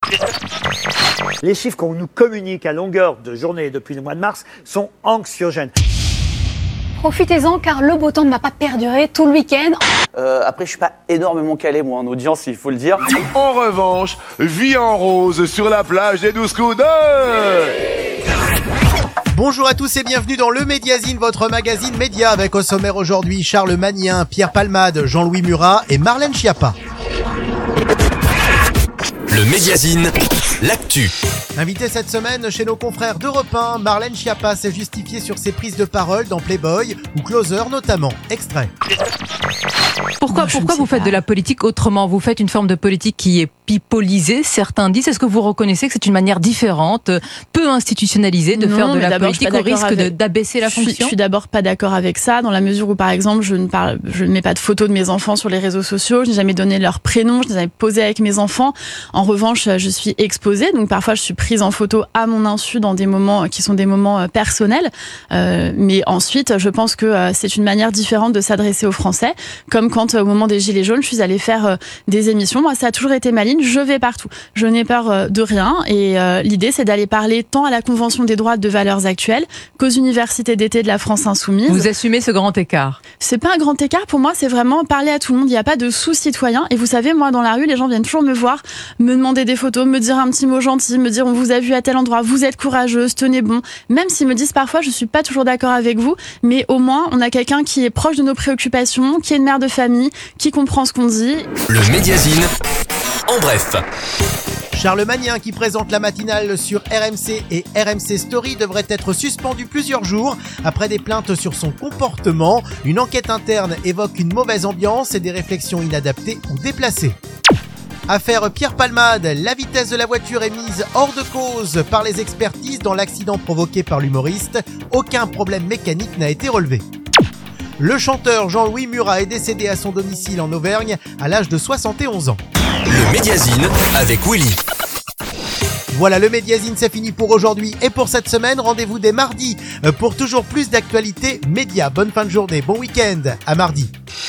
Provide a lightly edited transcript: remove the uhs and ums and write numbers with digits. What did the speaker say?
Les chiffres qu'on nous communique à longueur de journée depuis le mois de mars sont anxiogènes. Profitez-en car le beau temps ne va pas perdurer tout le week-end. Après, je suis pas énormément calé, moi, en audience, il faut le dire. En revanche, vie en rose sur la plage des 12 coups d'œil. Bonjour à tous et bienvenue dans le Médiazine, votre magazine média avec au sommaire aujourd'hui Charles Magnien, Pierre Palmade, Jean-Louis Murat et Marlène Schiappa. Le Médiazine, l'actu. Invité cette semaine chez nos confrères d'Europe 1, Marlène Schiappa s'est justifiée sur ses prises de parole dans Playboy ou Closer notamment. Extrait. Pourquoi vous faites de la politique autrement? Vous faites une forme de politique qui est pipolisée, certains disent. Est-ce que vous reconnaissez que c'est une manière différente, peu institutionnalisée de faire de la politique au risque d'abaisser la fonction? Je suis d'abord pas d'accord avec ça, dans la mesure où, par exemple, je ne mets pas de photos de mes enfants sur les réseaux sociaux, je n'ai jamais donné leur prénom, je n'ai jamais posé avec mes enfants. En revanche, je suis exposée, donc parfois je suis prise en photo à mon insu dans des moments qui sont des moments personnels. Mais ensuite, je pense que c'est une manière différente de s'adresser aux Français, comme quand au moment des Gilets jaunes, je suis allée faire des émissions. Moi, ça a toujours été ma ligne, je vais partout. Je n'ai peur de rien et l'idée, c'est d'aller parler tant à la Convention des droits de valeurs actuelles qu'aux universités d'été de la France insoumise. Vous assumez ce grand écart? C'est pas un grand écart, pour moi, c'est vraiment parler à tout le monde. Il n'y a pas de sous-citoyen. Et vous savez, moi, dans la rue, les gens viennent toujours me voir, me demander des photos, me dire un petit mot gentil, me dire on vous a vu à tel endroit, vous êtes courageuse, tenez bon. Même s'ils me disent parfois je suis pas toujours d'accord avec vous, mais au moins on a quelqu'un qui est proche de nos préoccupations, qui est une mère de famille, qui comprend ce qu'on dit. Le Médiazine, en bref. Charles Magnien, qui présente la matinale sur RMC et RMC Story, devrait être suspendu plusieurs jours après des plaintes sur son comportement. Une enquête interne évoque une mauvaise ambiance et des réflexions inadaptées ou déplacées. Affaire Pierre Palmade, la vitesse de la voiture est mise hors de cause par les expertises dans l'accident provoqué par l'humoriste. Aucun problème mécanique n'a été relevé. Le chanteur Jean-Louis Murat est décédé à son domicile en Auvergne à l'âge de 71 ans. Le Médiazine avec Willy. Voilà, le Médiazine, c'est fini pour aujourd'hui et pour cette semaine. Rendez-vous dès mardi pour toujours plus d'actualités médias. Bonne fin de journée, bon week-end, à mardi.